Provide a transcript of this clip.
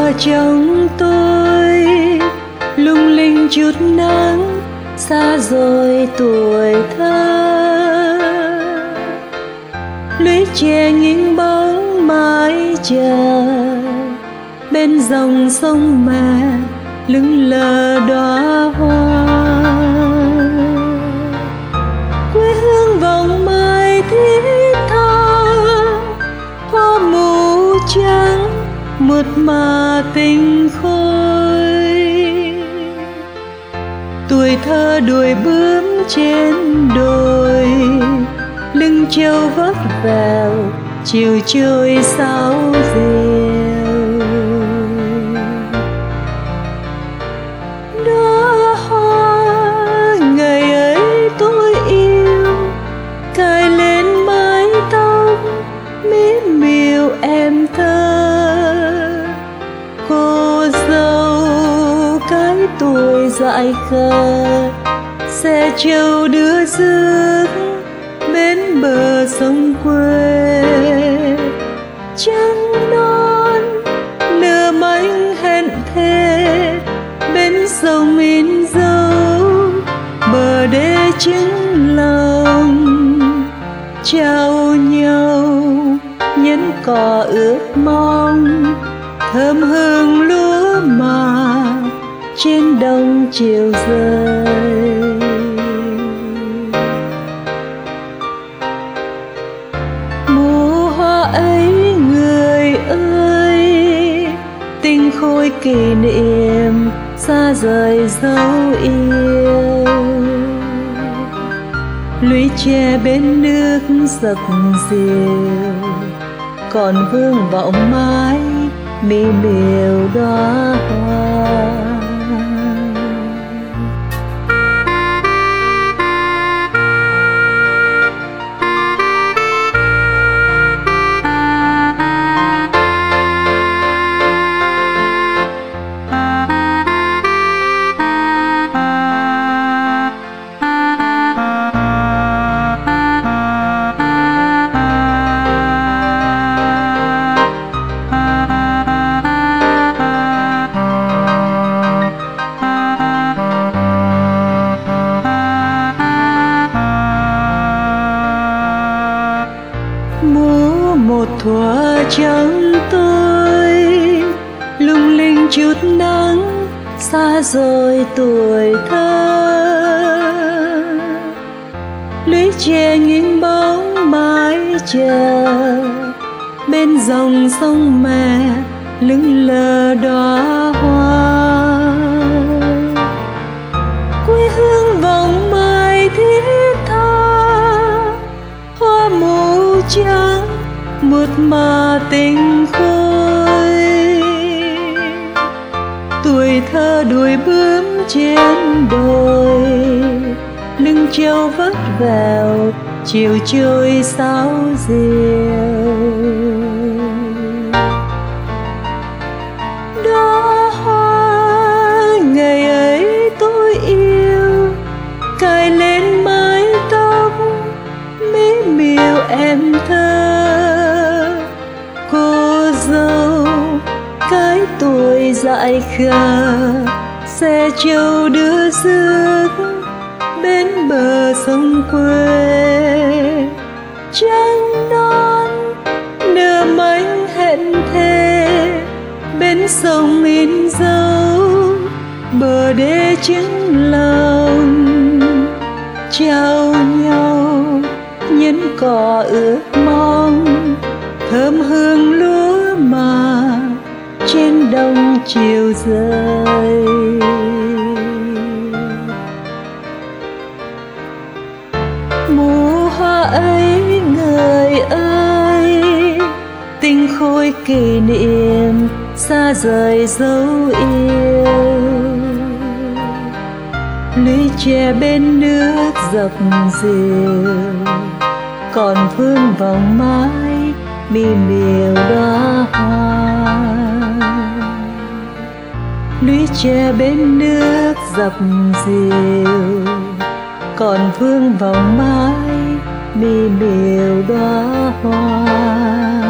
thuở trong tôi lung linh chút nắng, xa rồi tuổi thơ. Lũy tre nghiêng bóng mái chờ, bên dòng sông mẹ lững lờ đóa hoa. Quê hương vòng mai thiết tha, hoa mù trắng mượt mà tình khôi. Tuổi thơ đuổi bướm trên đồi, lưng trâu vấp vèo chiều trôi sáo rìu. Đóa hoa ngày ấy tôi yêu, cài lên mái tóc mí miều em thơ. Cô dâu cái tuổi dại khờ, xe trâu đưa rước bên bờ sông quê. Trăng non nửa mảnh hẹn thề, bên sông in dấu bờ đê chứng lòng. Trao nhau nhẫn cỏ ước mong, thơm hương lúa mà trên đồng chiều rơi. Mùa hoa ấy người ơi, tình khôi kỷ niệm xa rời dấu yêu. Lũy tre bên nước dập dìu, còn vương vọng mái mi miều đóa hoa. Mùa một thuở trong tôi lung linh chút nắng, xa rồi tuổi thơ. Lũy tre nghiêng bóng mái chờ, bên dòng sông mẹ lững lờ đóa hoa. Quê hương vòng mai thiết tha, hoa mù trắng mượt mà tình khôi. Tuổi thơ đuổi bướm trên đồi, lưng trâu vấp vèo chiều trôi sáo rìu. Đóa hoa ngày ấy tôi yêu, cài lên mái tóc mí miều em thơ. Cô dâu cái tuổi dại khờ, xe trâu đưa rước bên bờ sông quê. Trăng non nửa mảnh hẹn thề, bên sông in dấu bờ đê chứng lòng. Trao nhau nhẫn cỏ ước mong, thơm hương lúa mà trên đồng chiều rơi. Mùa hoa ấy người ơi, tình khôi kỷ niệm xa rời dấu yêu. Lũy tre bên nước dập dìu, còn vương vòng mái mi miều đóa hoa. Lũy tre bên nước dập dìu, còn vương vòng mái mi miều đóa hoa.